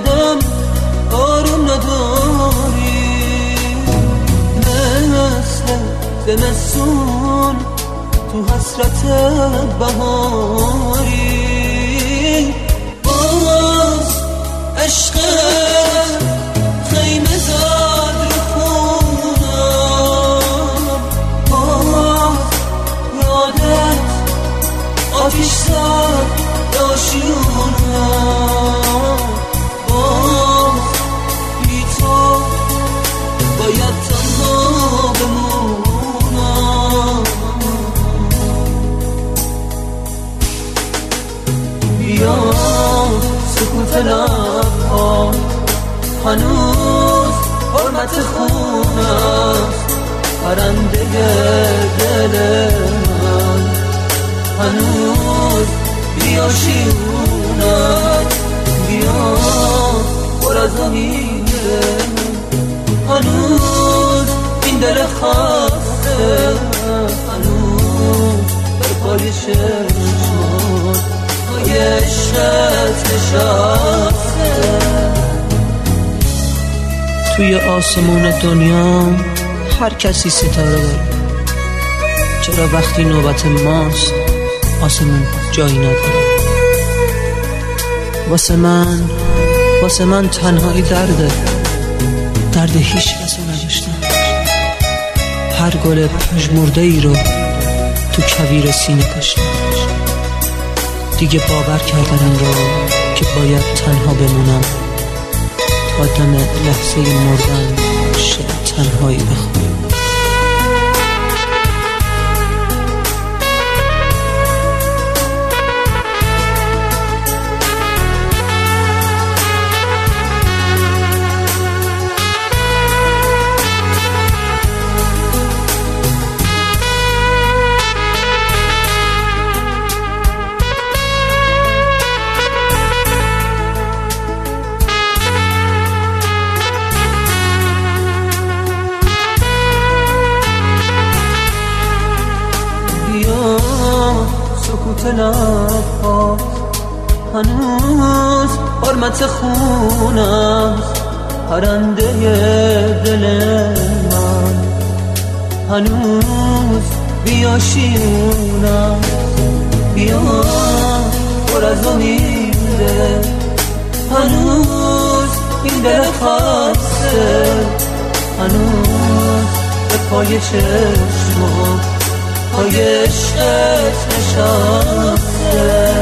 دم آروم نداری، مثل زمستون تو حسرت بهاری. باز عشقت خیمه زد رو خونم، باز یادت آتیش زد داشونم، باز بی تو باید تنها بمونم. بیا سکوت لبها هنوز حرمت خون است، پرنده دل من هنوز بیا شیونم، بیا پر از امیده هنوز این دل خسته، هنوز بر پای چشمات پای عشقت نشسته. توی آسمون دنیا هر کسی ستاره داره، چرا وقتی نوبت ماست آسمون جایی نداره؟ واسه من تنهایی درد هیچ کسو نداشتم. هر گل پژمرده ای رو تو کویر سینه کشتم، دیگه باور کردم این رو که باید تنها بمونم تا دم لحظه مردن شعر تنهایی بخونم. سکوت لبها هنوز حرمت خون است، پرنده دل من هنوز بیا شیونم، بیا پر از امیده هنوز این دل خسته، هنوز به پای چشمات پای عشقت نشسته.